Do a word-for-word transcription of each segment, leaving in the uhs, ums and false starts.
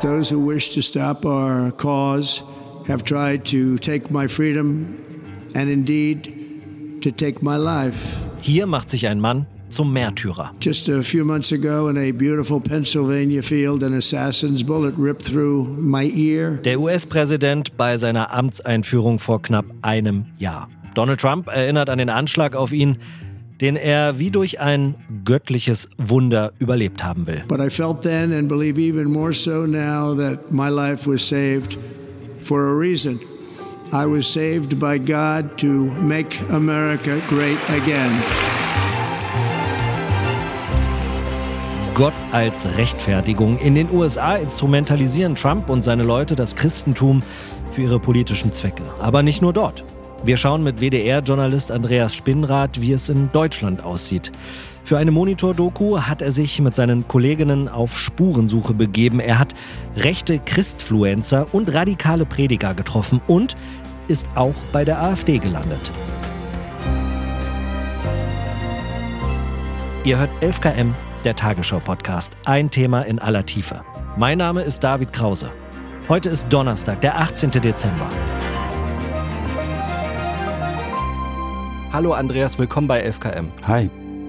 Those who wish to stop our cause have tried to take my freedom and indeed to take my life. Hier macht sich ein Mann zum Märtyrer. Just a few months ago in a beautiful Pennsylvania field, an assassin's bullet ripped through my ear. Der U S-Präsident bei seiner Amtseinführung vor knapp einem Jahr. Donald Trump erinnert an den Anschlag auf ihn, den er wie durch ein göttliches Wunder überlebt haben will. But I felt then and believe even more so now that my life was saved for a reason. I was saved by God to make America great again. Gott als Rechtfertigung. In den U S A instrumentalisieren Trump und seine Leute das Christentum für ihre politischen Zwecke. Aber nicht nur dort. Wir schauen mit W D R-Journalist Andreas Spinnrath, wie es in Deutschland aussieht. Für eine Monitor-Doku hat er sich mit seinen Kolleginnen auf Spurensuche begeben. Er hat rechte Christfluencer und radikale Prediger getroffen und ist auch bei der AfD gelandet. Ihr hört elf Kilometer, der Tagesschau-Podcast. Ein Thema in aller Tiefe. Mein Name ist David Krause. Heute ist Donnerstag, der achtzehnten Dezember. Hallo Andreas, willkommen bei elf Kilometer. Hi.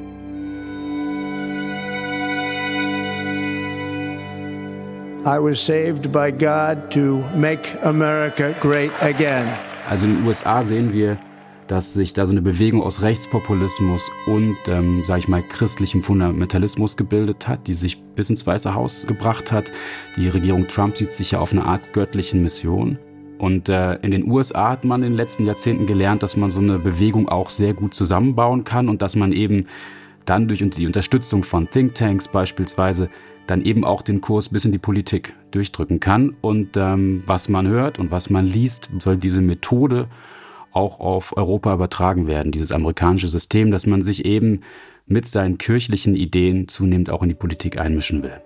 I was saved by God to make America great again. Also in den U S A sehen wir, dass sich da so eine Bewegung aus Rechtspopulismus und, ähm, sag ich mal, christlichem Fundamentalismus gebildet hat, die sich bis ins Weiße Haus gebracht hat. Die Regierung Trump sieht sich ja auf eine Art göttlichen Mission. Und äh, in den U S A hat man in den letzten Jahrzehnten gelernt, dass man so eine Bewegung auch sehr gut zusammenbauen kann und dass man eben dann durch die Unterstützung von Thinktanks beispielsweise dann eben auch den Kurs bis in die Politik durchdrücken kann. Und ähm, was man hört und was man liest, soll diese Methode auch auf Europa übertragen werden, dieses amerikanische System, dass man sich eben mit seinen kirchlichen Ideen zunehmend auch in die Politik einmischen will.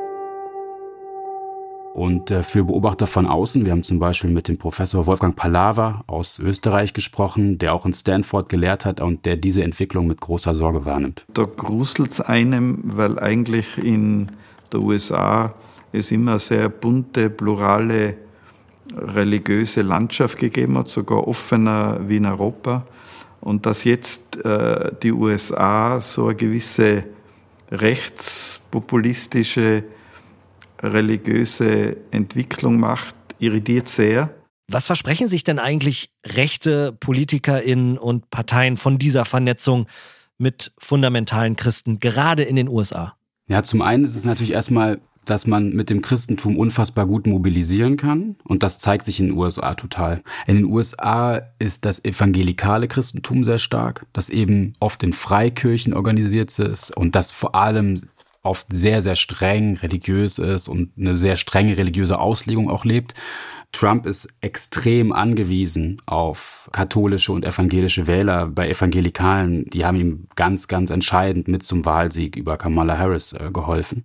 Und äh, für Beobachter von außen, wir haben zum Beispiel mit dem Professor Wolfgang Pallava aus Österreich gesprochen, der auch in Stanford gelehrt hat und der diese Entwicklung mit großer Sorge wahrnimmt. Da gruselt's einem, weil eigentlich in der U S A es immer eine sehr bunte, plurale, religiöse Landschaft gegeben hat, sogar offener wie in Europa. Und dass jetzt äh, die U S A so eine gewisse rechtspopulistische, religiöse Entwicklung macht, irritiert sehr. Was versprechen sich denn eigentlich rechte PolitikerInnen und Parteien von dieser Vernetzung mit fundamentalen Christen, gerade in den U S A? Ja, zum einen ist es natürlich erstmal, dass man mit dem Christentum unfassbar gut mobilisieren kann. Und das zeigt sich in den U S A total. In den U S A ist das evangelikale Christentum sehr stark, das eben oft in Freikirchen organisiert ist und das vor allem oft sehr, sehr streng religiös ist und eine sehr strenge religiöse Auslegung auch lebt. Trump ist extrem angewiesen auf katholische und evangelische Wähler. Bei Evangelikalen, die haben ihm ganz, ganz entscheidend mit zum Wahlsieg über Kamala Harris äh, geholfen.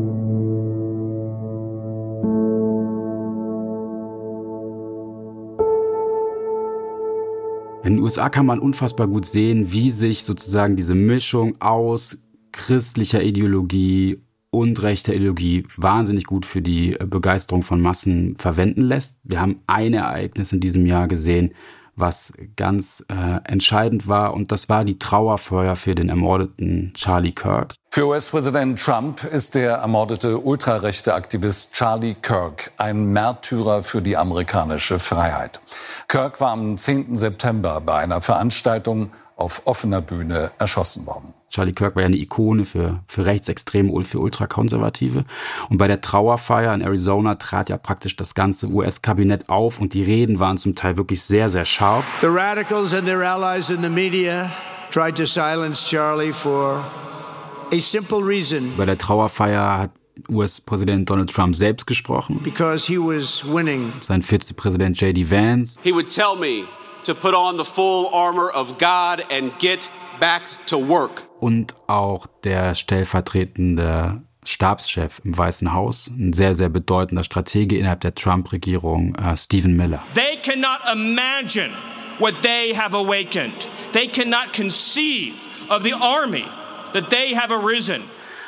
In den U S A kann man unfassbar gut sehen, wie sich sozusagen diese Mischung aus christlicher Ideologie und rechter Ideologie wahnsinnig gut für die Begeisterung von Massen verwenden lässt. Wir haben ein Ereignis in diesem Jahr gesehen, was ganz äh, entscheidend war, und das war die Trauerfeier für den ermordeten Charlie Kirk. Für U S-Präsident Trump ist der ermordete ultrarechte Aktivist Charlie Kirk ein Märtyrer für die amerikanische Freiheit. Kirk war am zehnten September bei einer Veranstaltung auf offener Bühne erschossen worden. Charlie Kirk war ja eine Ikone für, für Rechtsextreme und für Ultrakonservative. Und bei der Trauerfeier in Arizona trat ja praktisch das ganze U S-Kabinett auf und die Reden waren zum Teil wirklich sehr, sehr scharf. The radicals and their allies in the media tried to silence Charlie for a simple reason. Bei der Trauerfeier hat U S-Präsident Donald Trump selbst gesprochen. Because he was winning. Sein Vizepräsident J D Vance. He would tell me to put on the full armor of God and get back to work. Und auch der stellvertretende Stabschef im Weißen Haus, ein sehr, sehr bedeutender Stratege innerhalb der Trump-Regierung, uh, Stephen Miller. They cannot imagine what they have awakened. They cannot conceive of the army that they have arisen.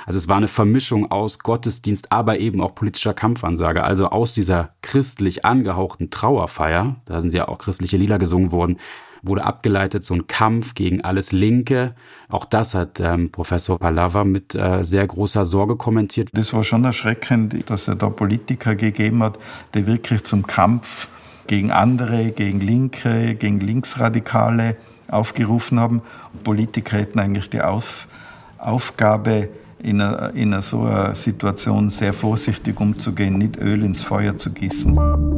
Also es war eine Vermischung aus Gottesdienst, aber eben auch politischer Kampfansage. Also aus dieser christlich angehauchten Trauerfeier, da sind ja auch christliche Lieder gesungen worden, wurde abgeleitet so ein Kampf gegen alles Linke. Auch das hat ähm, Professor Palava mit äh, sehr großer Sorge kommentiert. Das war schon erschreckend, dass er da Politiker gegeben hat, die wirklich zum Kampf gegen andere, gegen Linke, gegen Linksradikale aufgerufen haben. Politiker hätten eigentlich die Auf, Aufgabe, in einer, in einer so einer Situation sehr vorsichtig umzugehen, nicht Öl ins Feuer zu gießen.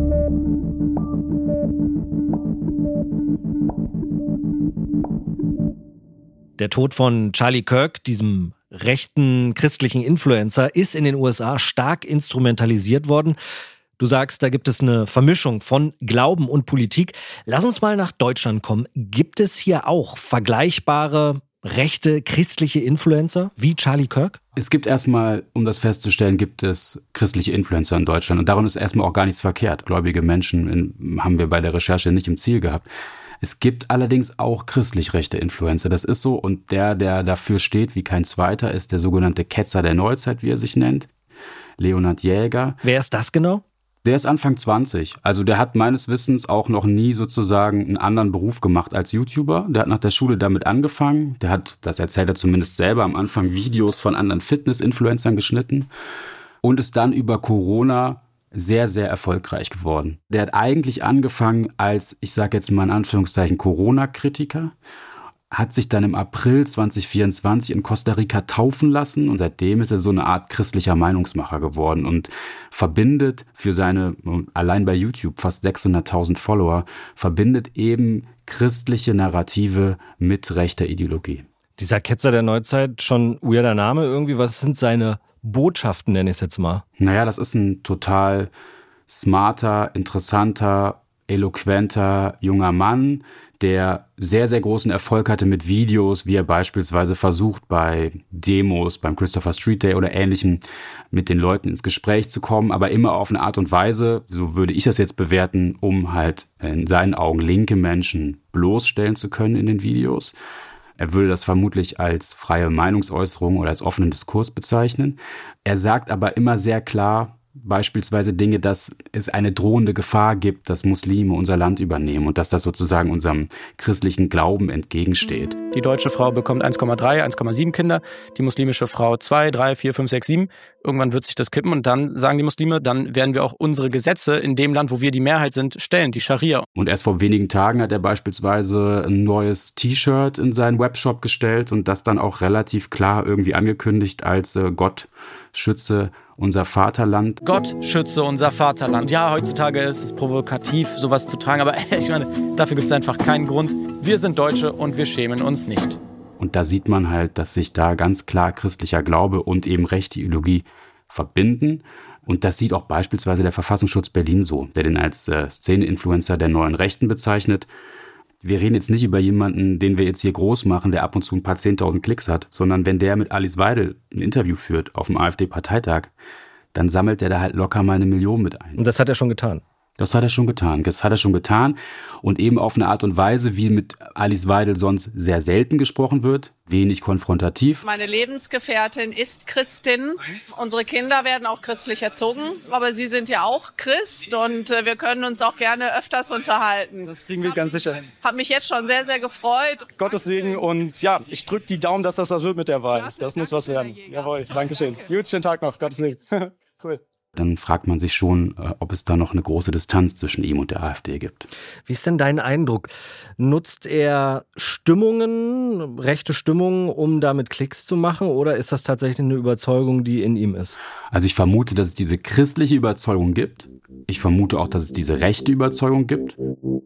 Der Tod von Charlie Kirk, diesem rechten christlichen Influencer, ist in den U S A stark instrumentalisiert worden. Du sagst, da gibt es eine Vermischung von Glauben und Politik. Lass uns mal nach Deutschland kommen. Gibt es hier auch vergleichbare rechte christliche Influencer wie Charlie Kirk? Es gibt erstmal, um das festzustellen, gibt es christliche Influencer in Deutschland. Und daran ist erstmal auch gar nichts verkehrt. Gläubige Menschen in, haben wir bei der Recherche nicht im Ziel gehabt. Es gibt allerdings auch christlich rechte Influencer. Das ist so. Und der, der dafür steht wie kein zweiter, ist der sogenannte Ketzer der Neuzeit, wie er sich nennt. Leonhard Jäger. Wer ist das genau? Der ist Anfang zwanzig. Also der hat meines Wissens auch noch nie sozusagen einen anderen Beruf gemacht als YouTuber. Der hat nach der Schule damit angefangen. Der hat, das erzählt er zumindest selber, am Anfang Videos von anderen Fitness-Influencern geschnitten und ist dann über Corona sehr, sehr erfolgreich geworden. Der hat eigentlich angefangen als, ich sage jetzt mal in Anführungszeichen, Corona-Kritiker, hat sich dann im April zwanzig vierundzwanzig in Costa Rica taufen lassen und seitdem ist er so eine Art christlicher Meinungsmacher geworden und verbindet für seine, allein bei YouTube fast sechshunderttausend Follower, verbindet eben christliche Narrative mit rechter Ideologie. Dieser Ketzer der Neuzeit, schon weirder Name irgendwie. Was sind seine Botschaften, nenne ich es jetzt mal? Naja, das ist ein total smarter, interessanter, eloquenter junger Mann, der sehr, sehr großen Erfolg hatte mit Videos, wie er beispielsweise versucht, bei Demos, beim Christopher Street Day oder Ähnlichem mit den Leuten ins Gespräch zu kommen, aber immer auf eine Art und Weise, so würde ich das jetzt bewerten, um halt in seinen Augen linke Menschen bloßstellen zu können in den Videos. Er würde das vermutlich als freie Meinungsäußerung oder als offenen Diskurs bezeichnen. Er sagt aber immer sehr klar, beispielsweise Dinge, dass es eine drohende Gefahr gibt, dass Muslime unser Land übernehmen und dass das sozusagen unserem christlichen Glauben entgegensteht. Die deutsche Frau bekommt eins Komma drei, eins Komma sieben Kinder, die muslimische Frau zwei, drei, vier, fünf, sechs, sieben. Irgendwann wird sich das kippen und dann sagen die Muslime, dann werden wir auch unsere Gesetze in dem Land, wo wir die Mehrheit sind, stellen, die Scharia. Und erst vor wenigen Tagen hat er beispielsweise ein neues T-Shirt in seinen Webshop gestellt und das dann auch relativ klar irgendwie angekündigt als äh, Gott schütze unser Vaterland. Gott schütze unser Vaterland. Ja, heutzutage ist es provokativ, sowas zu tragen, aber ich meine, dafür gibt es einfach keinen Grund. Wir sind Deutsche und wir schämen uns nicht. Und da sieht man halt, dass sich da ganz klar christlicher Glaube und eben rechte Ideologie verbinden. Und das sieht auch beispielsweise der Verfassungsschutz Berlin so, der den als äh, Szene-Influencer der neuen Rechten bezeichnet. Wir reden jetzt nicht über jemanden, den wir jetzt hier groß machen, der ab und zu ein paar zehntausend Klicks hat, sondern wenn der mit Alice Weidel ein Interview führt auf dem AfD-Parteitag, dann sammelt der da halt locker mal eine Million mit ein. Und das hat er schon getan? Das hat er schon getan. Das hat er schon getan. Und eben auf eine Art und Weise, wie mit Alice Weidel sonst sehr selten gesprochen wird. Wenig konfrontativ. Meine Lebensgefährtin ist Christin. Unsere Kinder werden auch christlich erzogen. Aber sie sind ja auch Christ und wir können uns auch gerne öfters unterhalten. Das kriegen wir ganz sicher hin. Hat mich jetzt schon sehr, sehr gefreut. Gottes Segen und ja, ich drücke die Daumen, dass das was wird mit der Wahl. Das muss was werden. Jawohl, Dankeschön. Gut, schönen Tag noch. Gottes Segen. Cool. Dann fragt man sich schon, ob es da noch eine große Distanz zwischen ihm und der AfD gibt. Wie ist denn dein Eindruck? Nutzt er Stimmungen, rechte Stimmungen, um damit Klicks zu machen? Oder ist das tatsächlich eine Überzeugung, die in ihm ist? Also ich vermute, dass es diese christliche Überzeugung gibt. Ich vermute auch, dass es diese rechte Überzeugung gibt.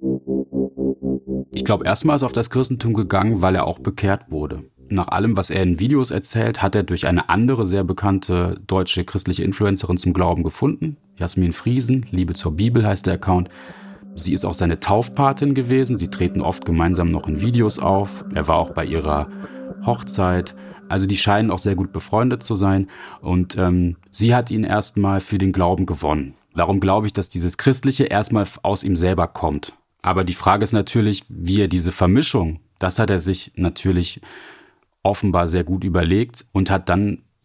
Ich glaube, erstmal ist er auf das Christentum gegangen, weil er auch bekehrt wurde. Nach allem, was er in Videos erzählt, hat er durch eine andere sehr bekannte deutsche christliche Influencerin zum Glauben gefunden. Jasmin Friesen, Liebe zur Bibel heißt der Account. Sie ist auch seine Taufpatin gewesen. Sie treten oft gemeinsam noch in Videos auf. Er war auch bei ihrer Hochzeit. Also die scheinen auch sehr gut befreundet zu sein. Und ähm, sie hat ihn erstmal für den Glauben gewonnen. Darum glaube ich, dass dieses Christliche erstmal aus ihm selber kommt. Aber die Frage ist natürlich, wie er diese Vermischung, das hat er sich natürlich offenbar sehr gut überlegt und hat dann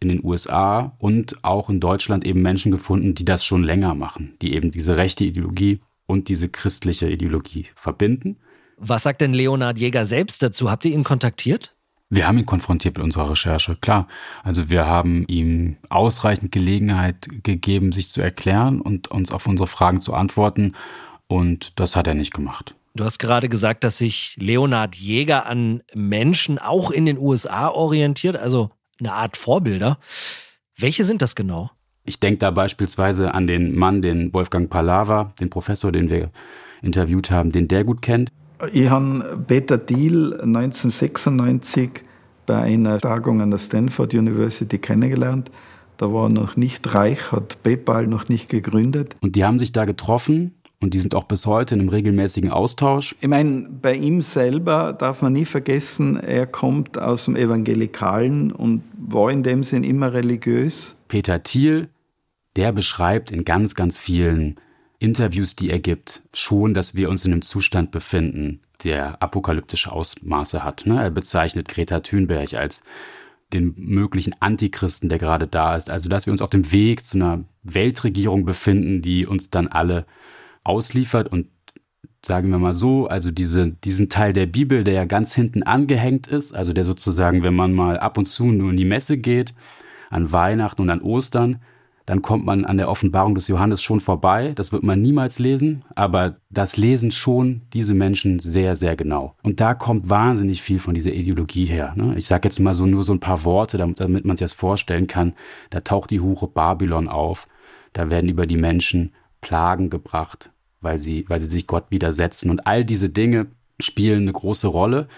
in den U S A und auch in Deutschland eben Menschen gefunden, die das schon länger machen, die eben diese rechte Ideologie und diese christliche Ideologie verbinden. Was sagt denn Leonhard Jäger selbst dazu? Habt ihr ihn kontaktiert? Wir haben ihn konfrontiert mit unserer Recherche, klar. Also wir haben ihm ausreichend Gelegenheit gegeben, sich zu erklären und uns auf unsere Fragen zu antworten. Und das hat er nicht gemacht. Du hast gerade gesagt, dass sich Leonhard Jäger an Menschen auch in den U S A orientiert, also eine Art Vorbilder. Welche sind das genau? Ich denke da beispielsweise an den Mann, den Wolfgang Pahlava, den Professor, den wir interviewt haben, den der gut kennt. Ich habe Peter Thiel neunzehnhundertsechsundneunzig bei einer Tagung an der Stanford University kennengelernt. Da war er noch nicht reich, hat PayPal noch nicht gegründet. Und die haben sich da getroffen und die sind auch bis heute in einem regelmäßigen Austausch. Ich meine, bei ihm selber darf man nie vergessen, er kommt aus dem Evangelikalen und war in dem Sinn immer religiös. Peter Thiel, der beschreibt in ganz, ganz vielen Interviews, die er gibt, schon, dass wir uns in einem Zustand befinden, der apokalyptische Ausmaße hat. Er bezeichnet Greta Thunberg als den möglichen Antichristen, der gerade da ist. Also, dass wir uns auf dem Weg zu einer Weltregierung befinden, die uns dann alle ausliefert. Und sagen wir mal so, also diese, diesen Teil der Bibel, der ja ganz hinten angehängt ist, also der sozusagen, wenn man mal ab und zu nur in die Messe geht, an Weihnachten und an Ostern, dann kommt man an der Offenbarung des Johannes schon vorbei. Das wird man niemals lesen, aber das lesen schon diese Menschen sehr, sehr genau. Und da kommt wahnsinnig viel von dieser Ideologie her. Ich sage jetzt mal so nur so ein paar Worte, damit man sich das vorstellen kann. Da taucht die Hure Babylon auf. Da werden über die Menschen Plagen gebracht, weil sie, weil sie sich Gott widersetzen. Und all diese Dinge spielen eine große Rolle.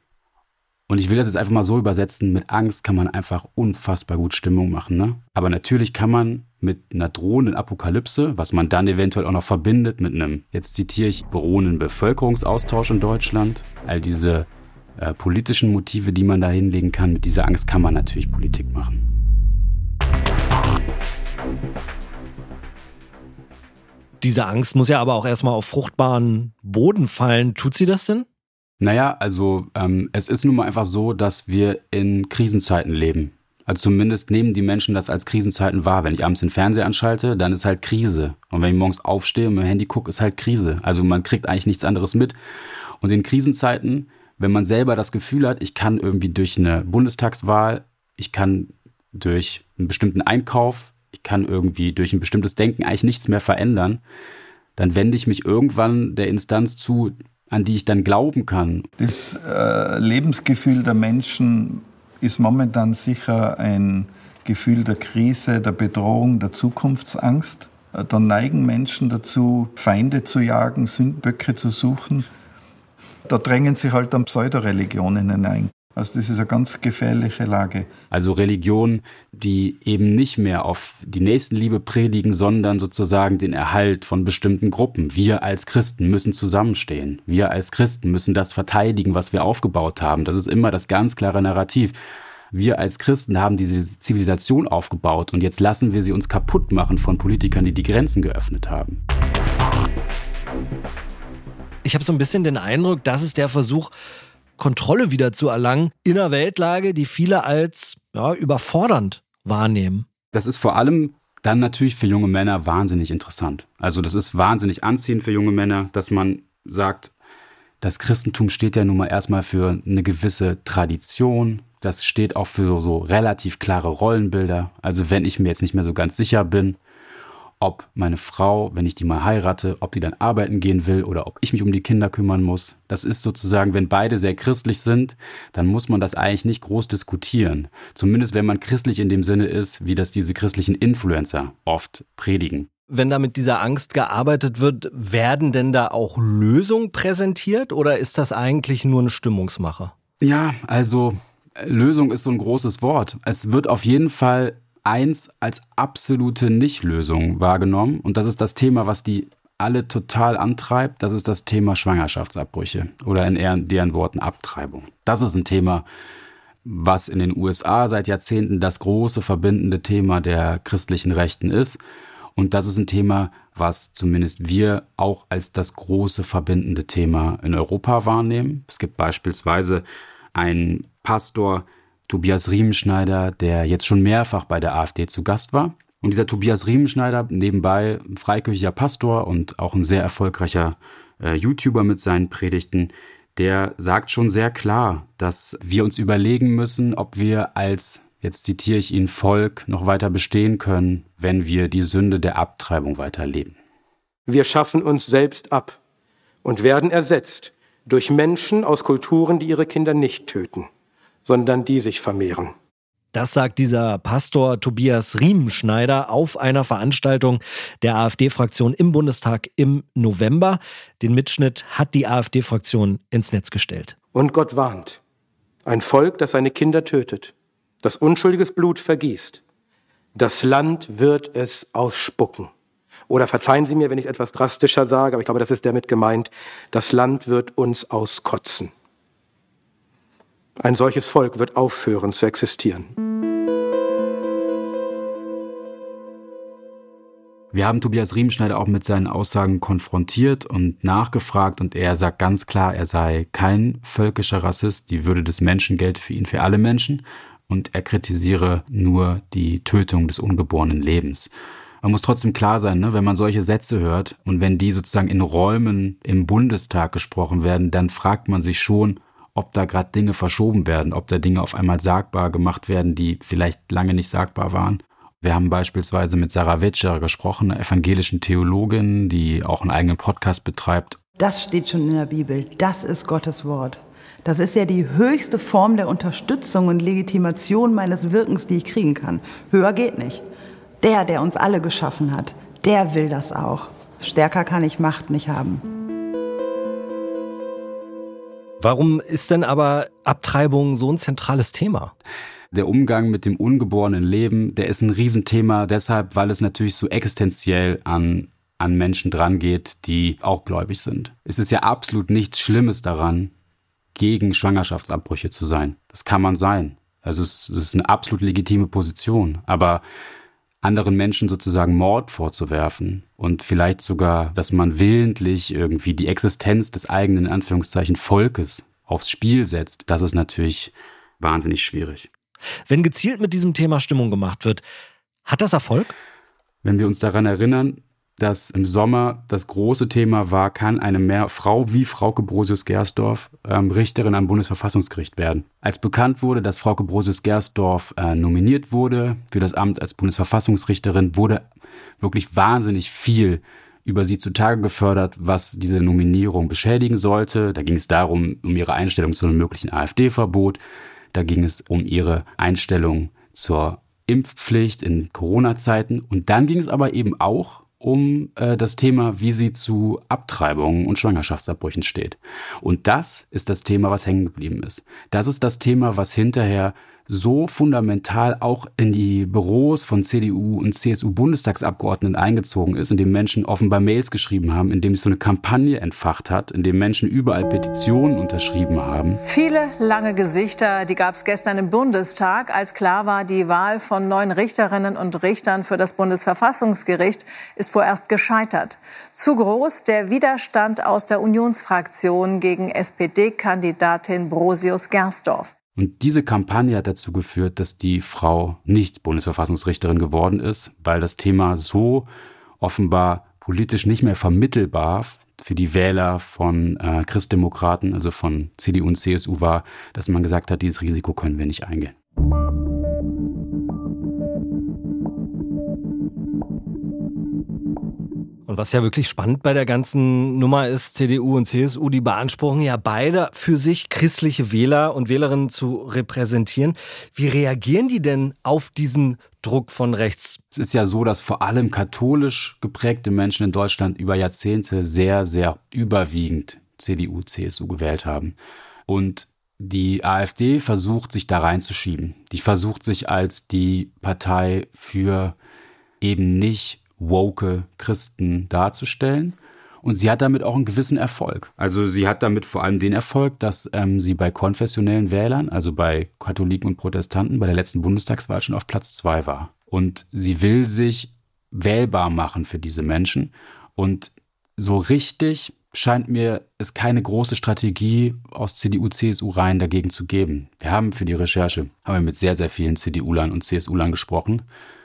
Und ich will das jetzt einfach mal so übersetzen, mit Angst kann man einfach unfassbar gut Stimmung machen. Ne? Aber natürlich kann man mit einer drohenden Apokalypse, was man dann eventuell auch noch verbindet mit einem, jetzt zitiere ich, drohenden Bevölkerungsaustausch in Deutschland, all diese äh, politischen Motive, die man da hinlegen kann, mit dieser Angst kann man natürlich Politik machen. Diese Angst muss ja aber auch erstmal auf fruchtbaren Boden fallen. Tut sie das denn? Naja, also ähm, es ist nun mal einfach so, dass wir in Krisenzeiten leben. Also zumindest nehmen die Menschen das als Krisenzeiten wahr. Wenn ich abends den Fernseher anschalte, dann ist halt Krise. Und wenn ich morgens aufstehe und mein Handy gucke, ist halt Krise. Also man kriegt eigentlich nichts anderes mit. Und in Krisenzeiten, wenn man selber das Gefühl hat, ich kann irgendwie durch eine Bundestagswahl, ich kann durch einen bestimmten Einkauf, ich kann irgendwie durch ein bestimmtes Denken eigentlich nichts mehr verändern, dann wende ich mich irgendwann der Instanz zu, an die ich dann glauben kann. Das äh, Lebensgefühl der Menschen ist momentan sicher ein Gefühl der Krise, der Bedrohung, der Zukunftsangst. Äh, dann neigen Menschen dazu, Feinde zu jagen, Sündböcke zu suchen. Da drängen sich halt dann Pseudoreligionen hinein. Also das ist eine ganz gefährliche Lage. Also Religionen, die eben nicht mehr auf die Nächstenliebe predigen, sondern sozusagen den Erhalt von bestimmten Gruppen. Wir als Christen müssen zusammenstehen. Wir als Christen müssen das verteidigen, was wir aufgebaut haben. Das ist immer das ganz klare Narrativ. Wir als Christen haben diese Zivilisation aufgebaut und jetzt lassen wir sie uns kaputt machen von Politikern, die die Grenzen geöffnet haben. Ich habe so ein bisschen den Eindruck, das ist der Versuch, Kontrolle wieder zu erlangen in einer Weltlage, die viele als ja, überfordernd wahrnehmen. Das ist vor allem dann natürlich für junge Männer wahnsinnig interessant. Also das ist wahnsinnig anziehend für junge Männer, dass man sagt, das Christentum steht ja nun mal erstmal für eine gewisse Tradition. Das steht auch für so, so relativ klare Rollenbilder. Also wenn ich mir jetzt nicht mehr so ganz sicher bin, ob meine Frau, wenn ich die mal heirate, ob die dann arbeiten gehen will oder ob ich mich um die Kinder kümmern muss. Das ist sozusagen, wenn beide sehr christlich sind, dann muss man das eigentlich nicht groß diskutieren. Zumindest wenn man christlich in dem Sinne ist, wie das diese christlichen Influencer oft predigen. Wenn da mit dieser Angst gearbeitet wird, werden denn da auch Lösungen präsentiert oder ist das eigentlich nur eine Stimmungsmache? Ja, also Lösung ist so ein großes Wort. Es wird auf jeden Fall eins als absolute Nichtlösung wahrgenommen. Und das ist das Thema, was die alle total antreibt. Das ist das Thema Schwangerschaftsabbrüche oder in deren Worten Abtreibung. Das ist ein Thema, was in den U S A seit Jahrzehnten das große verbindende Thema der christlichen Rechten ist. Und das ist ein Thema, was zumindest wir auch als das große verbindende Thema in Europa wahrnehmen. Es gibt beispielsweise einen Pastor, Tobias Riemenschneider, der jetzt schon mehrfach bei der AfD zu Gast war. Und dieser Tobias Riemenschneider, nebenbei ein freikirchlicher Pastor und auch ein sehr erfolgreicher äh, YouTuber mit seinen Predigten, der sagt schon sehr klar, dass wir uns überlegen müssen, ob wir als, jetzt zitiere ich ihn, Volk noch weiter bestehen können, wenn wir die Sünde der Abtreibung weiterleben. Wir schaffen uns selbst ab und werden ersetzt durch Menschen aus Kulturen, die ihre Kinder nicht töten, sondern die sich vermehren. Das sagt dieser Pastor Tobias Riemenschneider auf einer Veranstaltung der AfD-Fraktion im Bundestag im November. Den Mitschnitt hat die AfD-Fraktion ins Netz gestellt. Und Gott warnt: Ein Volk, das seine Kinder tötet, das unschuldiges Blut vergießt, das Land wird es ausspucken. Oder verzeihen Sie mir, wenn ich es etwas drastischer sage, aber ich glaube, das ist damit gemeint: Das Land wird uns auskotzen. Ein solches Volk wird aufhören zu existieren. Wir haben Tobias Riemenschneider auch mit seinen Aussagen konfrontiert und nachgefragt, und er sagt ganz klar, er sei kein völkischer Rassist, die Würde des Menschen gelte für ihn für alle Menschen, und er kritisiere nur die Tötung des ungeborenen Lebens. Man muss trotzdem klar sein, ne, wenn man solche Sätze hört und wenn die sozusagen in Räumen im Bundestag gesprochen werden, dann fragt man sich schon, ob da gerade Dinge verschoben werden, ob da Dinge auf einmal sagbar gemacht werden, die vielleicht lange nicht sagbar waren. Wir haben beispielsweise mit Sarah Witscher gesprochen, einer evangelischen Theologin, die auch einen eigenen Podcast betreibt. Das steht schon in der Bibel. Das ist Gottes Wort. Das ist ja die höchste Form der Unterstützung und Legitimation meines Wirkens, die ich kriegen kann. Höher geht nicht. Der, der uns alle geschaffen hat, der will das auch. Stärker kann ich Macht nicht haben. Warum ist denn aber Abtreibung so ein zentrales Thema? Der Umgang mit dem ungeborenen Leben, der ist ein Riesenthema deshalb, weil es natürlich so existenziell an, an Menschen drangeht, die auch gläubig sind. Es ist ja absolut nichts Schlimmes daran, gegen Schwangerschaftsabbrüche zu sein. Das kann man sein. Also es, es ist eine absolut legitime Position. Aber anderen Menschen sozusagen Mord vorzuwerfen und vielleicht sogar, dass man willentlich irgendwie die Existenz des eigenen, in Anführungszeichen, Volkes aufs Spiel setzt, das ist natürlich wahnsinnig schwierig. Wenn gezielt mit diesem Thema Stimmung gemacht wird, hat das Erfolg? Wenn wir uns daran erinnern, dass im Sommer das große Thema war, kann eine mehr Frau wie Frauke Brosius-Gersdorf ähm, Richterin am Bundesverfassungsgericht werden. Als bekannt wurde, dass Frauke Brosius-Gersdorf äh, nominiert wurde für das Amt als Bundesverfassungsrichterin, wurde wirklich wahnsinnig viel über sie zutage gefördert, was diese Nominierung beschädigen sollte. Da ging es darum, um ihre Einstellung zu einem möglichen AfD-Verbot. Da ging es um ihre Einstellung zur Impfpflicht in Corona-Zeiten. Und dann ging es aber eben auch um äh, das Thema, wie sie zu Abtreibungen und Schwangerschaftsabbrüchen steht. Und das ist das Thema, was hängen geblieben ist. Das ist das Thema, was hinterher so fundamental auch in die Büros von C D U und C S U-Bundestagsabgeordneten eingezogen ist, in dem Menschen offenbar Mails geschrieben haben, in dem sich so eine Kampagne entfacht hat, in dem Menschen überall Petitionen unterschrieben haben. Viele lange Gesichter, die gab es gestern im Bundestag, als klar war, die Wahl von neun Richterinnen und Richtern für das Bundesverfassungsgericht ist vorerst gescheitert. Zu groß der Widerstand aus der Unionsfraktion gegen S P D-Kandidatin Brosius-Gersdorf. Und diese Kampagne hat dazu geführt, dass die Frau nicht Bundesverfassungsrichterin geworden ist, weil das Thema so offenbar politisch nicht mehr vermittelbar für die Wähler von äh, Christdemokraten, also von C D U und C S U war, dass man gesagt hat, dieses Risiko können wir nicht eingehen. Und was ja wirklich spannend bei der ganzen Nummer ist, C D U und C S U, die beanspruchen ja beide für sich christliche Wähler und Wählerinnen zu repräsentieren. Wie reagieren die denn auf diesen Druck von rechts? Es ist ja so, dass vor allem katholisch geprägte Menschen in Deutschland über Jahrzehnte sehr, sehr überwiegend C D U, C S U gewählt haben. Und die AfD versucht, sich da reinzuschieben. Die versucht sich als die Partei für eben nicht woke Christen darzustellen. Und sie hat damit auch einen gewissen Erfolg. Also sie hat damit vor allem den Erfolg, dass ähm, sie bei konfessionellen Wählern, also bei Katholiken und Protestanten, bei der letzten Bundestagswahl schon auf Platz zwei war. Und sie will sich wählbar machen für diese Menschen. Und so richtig scheint mir es keine große Strategie aus C D U, C S U-Reihen dagegen zu geben. Wir haben für die Recherche haben wir mit sehr, sehr vielen C D U-Lern und C S U-Lern gesprochen.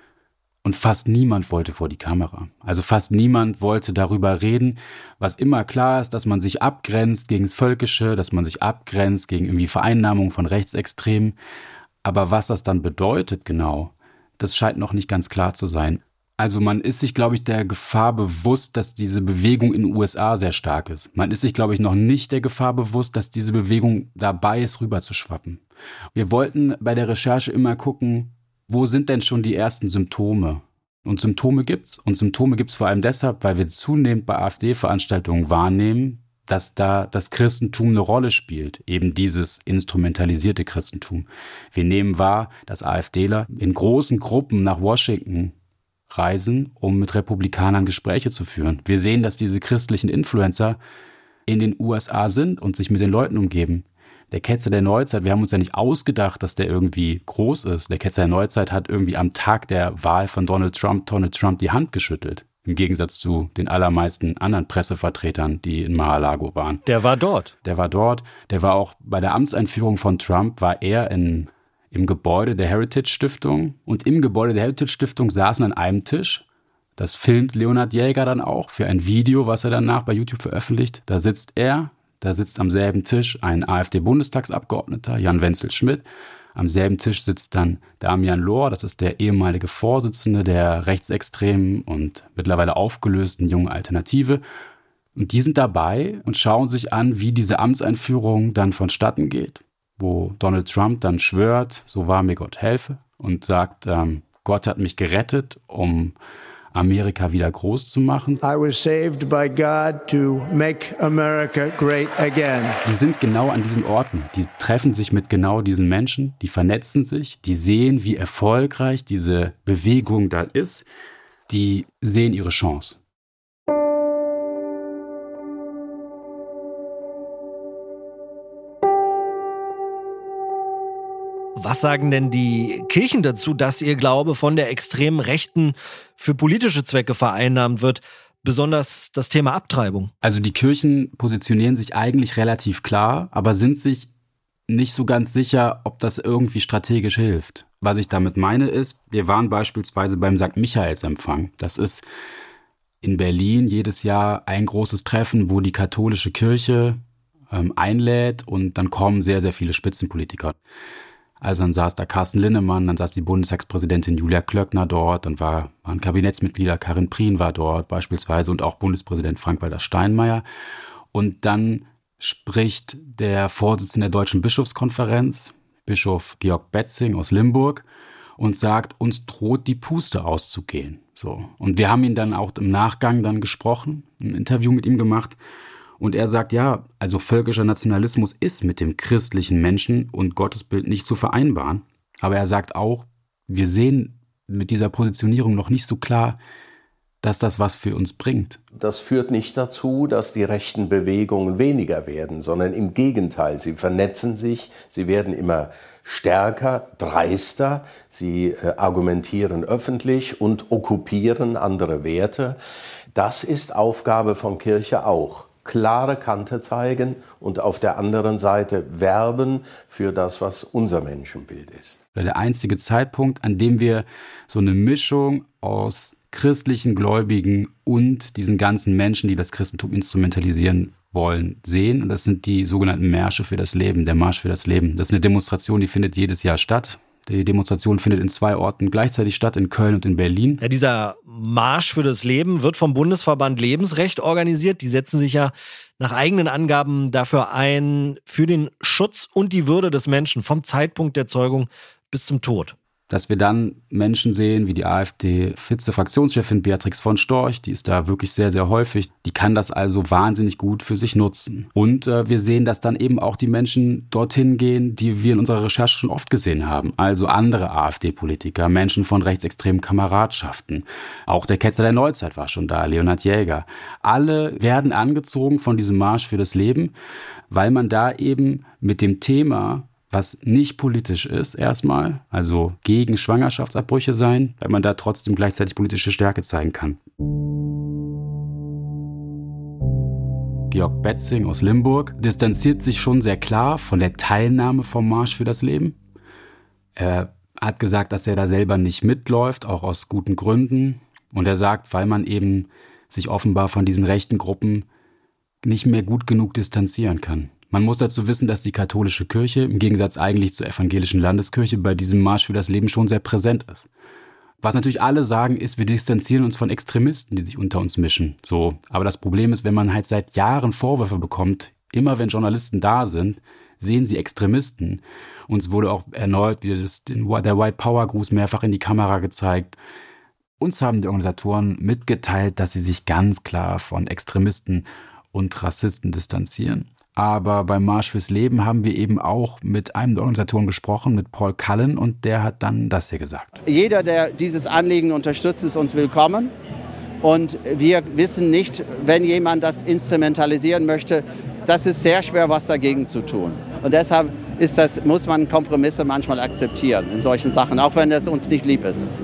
Und fast niemand wollte vor die Kamera. Also fast niemand wollte darüber reden, was immer klar ist, dass man sich abgrenzt gegen das Völkische, dass man sich abgrenzt gegen irgendwie Vereinnahmung von Rechtsextremen. Aber was das dann bedeutet genau, das scheint noch nicht ganz klar zu sein. Also man ist sich, glaube ich, der Gefahr bewusst, dass diese Bewegung in den U S A sehr stark ist. Man ist sich, glaube ich, noch nicht der Gefahr bewusst, dass diese Bewegung dabei ist, rüberzuschwappen. Wir wollten bei der Recherche immer gucken, wo sind denn schon die ersten Symptome? Und Symptome gibt's. Und Symptome gibt's vor allem deshalb, weil wir zunehmend bei AfD-Veranstaltungen wahrnehmen, dass da das Christentum eine Rolle spielt. Eben dieses instrumentalisierte Christentum. Wir nehmen wahr, dass AfDler in großen Gruppen nach Washington reisen, um mit Republikanern Gespräche zu führen. Wir sehen, dass diese christlichen Influencer in den U S A sind und sich mit den Leuten umgeben. Der Ketzer der Neuzeit, wir haben uns ja nicht ausgedacht, dass der irgendwie groß ist. Der Ketzer der Neuzeit hat irgendwie am Tag der Wahl von Donald Trump, Donald Trump die Hand geschüttelt. Im Gegensatz zu den allermeisten anderen Pressevertretern, die in Mar-a-Lago waren. Der war dort. Der war dort. Der war auch bei der Amtseinführung von Trump, war er in, im Gebäude der Heritage Stiftung. Und im Gebäude der Heritage Stiftung saßen an einem Tisch. Das filmt Leonhard Jäger dann auch für ein Video, was er danach bei YouTube veröffentlicht. Da sitzt er. Da sitzt am selben Tisch ein AfD-Bundestagsabgeordneter, Jan Wenzel-Schmidt. Am selben Tisch sitzt dann Damian Lohr, das ist der ehemalige Vorsitzende der rechtsextremen und mittlerweile aufgelösten Jungen Alternative. Und die sind dabei und schauen sich an, wie diese Amtseinführung dann vonstatten geht, wo Donald Trump dann schwört, so wahr mir Gott helfe, und sagt, ähm, Gott hat mich gerettet, um Amerika wieder groß zu machen. I was saved by God to make America great again. Die sind genau an diesen Orten. Die treffen sich mit genau diesen Menschen, die vernetzen sich, die sehen, wie erfolgreich diese Bewegung da ist. Die sehen ihre Chance. Was sagen denn die Kirchen dazu, dass ihr Glaube von der extremen Rechten für politische Zwecke vereinnahmt wird? Besonders das Thema Abtreibung. Also die Kirchen positionieren sich eigentlich relativ klar, aber sind sich nicht so ganz sicher, ob das irgendwie strategisch hilft. Was ich damit meine ist, wir waren beispielsweise beim Sankt Michaelsempfang. Das ist in Berlin jedes Jahr ein großes Treffen, wo die katholische Kirche ähm, einlädt und dann kommen sehr, sehr viele Spitzenpolitiker. Also dann saß da Carsten Linnemann, dann saß die Bundestagspräsidentin Julia Klöckner dort, dann war, waren Kabinettsmitglieder, Karin Prien war dort beispielsweise und auch Bundespräsident Frank-Walter Steinmeier. Und dann spricht der Vorsitzende der Deutschen Bischofskonferenz, Bischof Georg Betzing aus Limburg, und sagt, uns droht die Puste auszugehen. So. Und wir haben ihn dann auch im Nachgang dann gesprochen, ein Interview mit ihm gemacht. Und er sagt, ja, also völkischer Nationalismus ist mit dem christlichen Menschen- und Gottesbild nicht zu vereinbaren. Aber er sagt auch, wir sehen mit dieser Positionierung noch nicht so klar, dass das was für uns bringt. Das führt nicht dazu, dass die rechten Bewegungen weniger werden, sondern im Gegenteil, sie vernetzen sich, sie werden immer stärker, dreister, sie äh, argumentieren öffentlich und okkupieren andere Werte. Das ist Aufgabe von Kirche auch. Klare Kante zeigen und auf der anderen Seite werben für das, was unser Menschenbild ist. Der einzige Zeitpunkt, an dem wir so eine Mischung aus christlichen Gläubigen und diesen ganzen Menschen, die das Christentum instrumentalisieren wollen, sehen. Und das sind die sogenannten Märsche für das Leben, der Marsch für das Leben. Das ist eine Demonstration, die findet jedes Jahr statt. Die Demonstration findet in zwei Orten gleichzeitig statt, in Köln und in Berlin. Ja, dieser Marsch für das Leben wird vom Bundesverband Lebensrecht organisiert. Die setzen sich ja nach eigenen Angaben dafür ein, für den Schutz und die Würde des Menschen vom Zeitpunkt der Zeugung bis zum Tod. Dass wir dann Menschen sehen, wie die AfD-Vize-Fraktionschefin Beatrix von Storch, die ist da wirklich sehr, sehr häufig. Die kann das also wahnsinnig gut für sich nutzen. Und äh, wir sehen, dass dann eben auch die Menschen dorthin gehen, die wir in unserer Recherche schon oft gesehen haben. Also andere AfD-Politiker, Menschen von rechtsextremen Kameradschaften. Auch der Ketzer der Neuzeit war schon da, Leonhard Jäger. Alle werden angezogen von diesem Marsch für das Leben, weil man da eben mit dem Thema, was nicht politisch ist erstmal, also gegen Schwangerschaftsabbrüche sein, weil man da trotzdem gleichzeitig politische Stärke zeigen kann. Georg Betzing aus Limburg, distanziert sich schon sehr klar von der Teilnahme vom Marsch für das Leben. Er hat gesagt, dass er da selber nicht mitläuft, auch aus guten Gründen. Und er sagt, weil man eben sich offenbar von diesen rechten Gruppen nicht mehr gut genug distanzieren kann. Man muss dazu wissen, dass die katholische Kirche im Gegensatz eigentlich zur evangelischen Landeskirche bei diesem Marsch für das Leben schon sehr präsent ist. Was natürlich alle sagen, ist, wir distanzieren uns von Extremisten, die sich unter uns mischen. So. Aber das Problem ist, wenn man halt seit Jahren Vorwürfe bekommt, immer wenn Journalisten da sind, sehen sie Extremisten. Uns wurde auch erneut wieder das, der White Power Gruß mehrfach in die Kamera gezeigt. Uns haben die Organisatoren mitgeteilt, dass sie sich ganz klar von Extremisten und Rassisten distanzieren. Aber beim Marsch fürs Leben haben wir eben auch mit einem der Organisatoren gesprochen, mit Paul Cullen, und der hat dann das hier gesagt. Jeder, der dieses Anliegen unterstützt, ist uns willkommen. Und wir wissen nicht, wenn jemand das instrumentalisieren möchte, das ist sehr schwer, was dagegen zu tun. Und deshalb ist das, muss man Kompromisse manchmal akzeptieren in solchen Sachen, auch wenn es uns nicht lieb ist.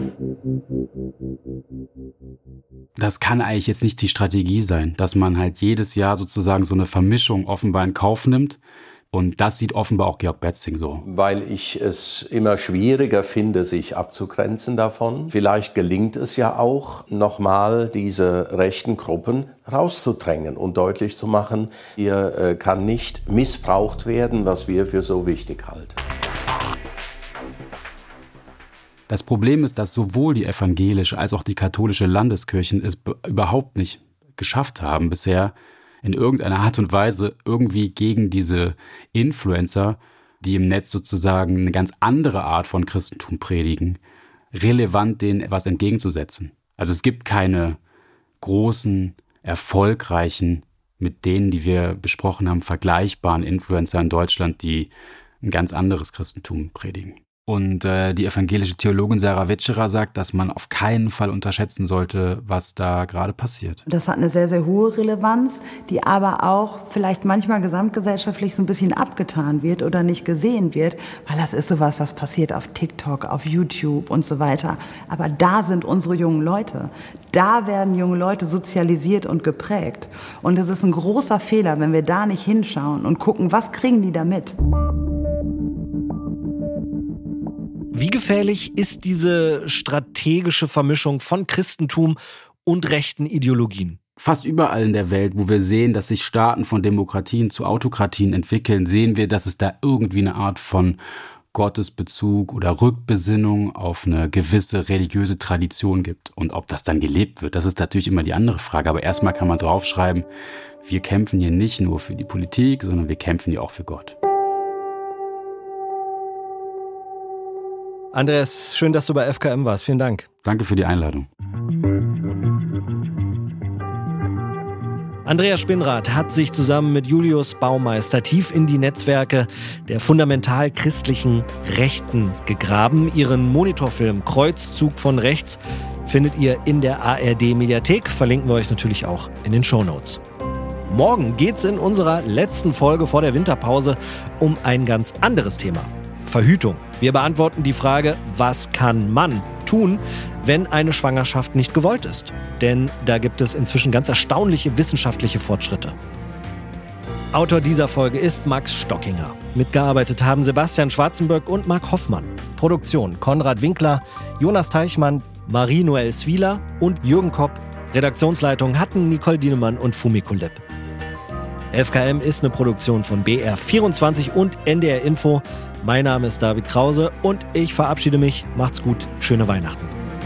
Das kann eigentlich jetzt nicht die Strategie sein, dass man halt jedes Jahr sozusagen so eine Vermischung offenbar in Kauf nimmt. Und das sieht offenbar auch Georg Betzing so. Weil ich es immer schwieriger finde, sich abzugrenzen davon. Vielleicht gelingt es ja auch, nochmal diese rechten Gruppen rauszudrängen und deutlich zu machen, hier äh, kann nicht missbraucht werden, was wir für so wichtig halten. Das Problem ist, dass sowohl die evangelische als auch die katholische Landeskirchen es b- überhaupt nicht geschafft haben, bisher in irgendeiner Art und Weise irgendwie gegen diese Influencer, die im Netz sozusagen eine ganz andere Art von Christentum predigen, relevant denen etwas entgegenzusetzen. Also es gibt keine großen, erfolgreichen, mit denen, die wir besprochen haben, vergleichbaren Influencer in Deutschland, die ein ganz anderes Christentum predigen. Und äh, die evangelische Theologin Sarah Witscherer sagt, dass man auf keinen Fall unterschätzen sollte, was da gerade passiert. Das hat eine sehr, sehr hohe Relevanz, die aber auch vielleicht manchmal gesamtgesellschaftlich so ein bisschen abgetan wird oder nicht gesehen wird, weil das ist sowas, das passiert auf TikTok, auf YouTube und so weiter. Aber da sind unsere jungen Leute. Da werden junge Leute sozialisiert und geprägt. Und es ist ein großer Fehler, wenn wir da nicht hinschauen und gucken, was kriegen die da mit. Wie gefährlich ist diese strategische Vermischung von Christentum und rechten Ideologien? Fast überall in der Welt, wo wir sehen, dass sich Staaten von Demokratien zu Autokratien entwickeln, sehen wir, dass es da irgendwie eine Art von Gottesbezug oder Rückbesinnung auf eine gewisse religiöse Tradition gibt. Und ob das dann gelebt wird, das ist natürlich immer die andere Frage. Aber erstmal kann man draufschreiben, wir kämpfen hier nicht nur für die Politik, sondern wir kämpfen hier auch für Gott. Andreas, schön, dass du bei F K M warst. Vielen Dank. Danke für die Einladung. Andreas Spinnrath hat sich zusammen mit Julius Baumeister tief in die Netzwerke der fundamental christlichen Rechten gegraben. Ihren Monitorfilm Kreuzzug von Rechts findet ihr in der A R D-Mediathek. Verlinken wir euch natürlich auch in den Shownotes. Morgen geht's in unserer letzten Folge vor der Winterpause um ein ganz anderes Thema. Verhütung. Wir beantworten die Frage, was kann man tun, wenn eine Schwangerschaft nicht gewollt ist? Denn da gibt es inzwischen ganz erstaunliche wissenschaftliche Fortschritte. Autor dieser Folge ist Max Stockinger. Mitgearbeitet haben Sebastian Schwarzenberg und Marc Hoffmann. Produktion Konrad Winkler, Jonas Teichmann, Marie-Noël Swieler und Jürgen Kopp. Redaktionsleitung hatten Nicole Dienemann und Fumiko Lipp. F K M ist eine Produktion von B R vierundzwanzig und N D R Info. Mein Name ist David Krause und ich verabschiede mich. Macht's gut, schöne Weihnachten.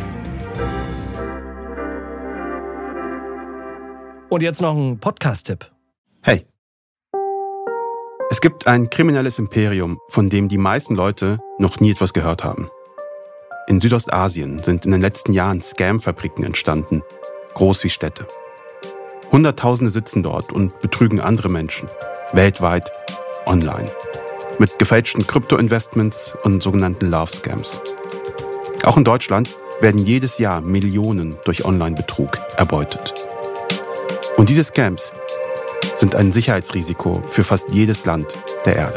Und jetzt noch ein Podcast-Tipp. Hey. Es gibt ein kriminelles Imperium, von dem die meisten Leute noch nie etwas gehört haben. In Südostasien sind in den letzten Jahren Scam-Fabriken entstanden, groß wie Städte. Hunderttausende sitzen dort und betrügen andere Menschen, weltweit, online. Mit gefälschten Krypto-Investments und sogenannten Love-Scams. Auch in Deutschland werden jedes Jahr Millionen durch Online-Betrug erbeutet. Und diese Scams sind ein Sicherheitsrisiko für fast jedes Land der Erde.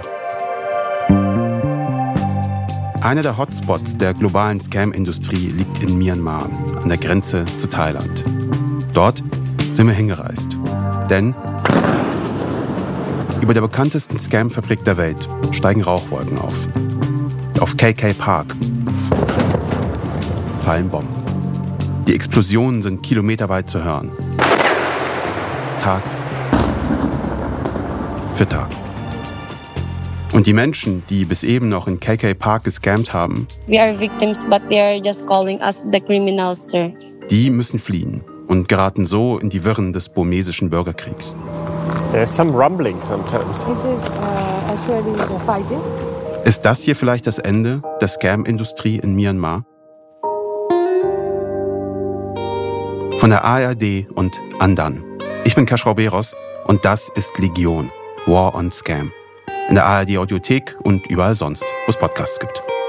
Einer der Hotspots der globalen Scam-Industrie liegt in Myanmar, an der Grenze zu Thailand. Dort sind wir hingereist. Denn Über der bekanntesten Scam-Fabrik der Welt steigen Rauchwolken auf. Auf K K Park fallen Bomben. Die Explosionen sind kilometerweit zu hören. Tag für Tag. Und die Menschen, die bis eben noch in K K Park gescammt haben, We are victims, but they are just calling us the criminals, sir. Die müssen fliehen und geraten so in die Wirren des burmesischen Bürgerkriegs. There's some rumbling sometimes. This is uh, actually the fighting. Ist das hier vielleicht das Ende der Scam-Industrie in Myanmar? Von der A R D und Andan. Ich bin Kaschrau Beros und das ist Legion, War on Scam. In der A R D Audiothek und überall sonst, wo es Podcasts gibt.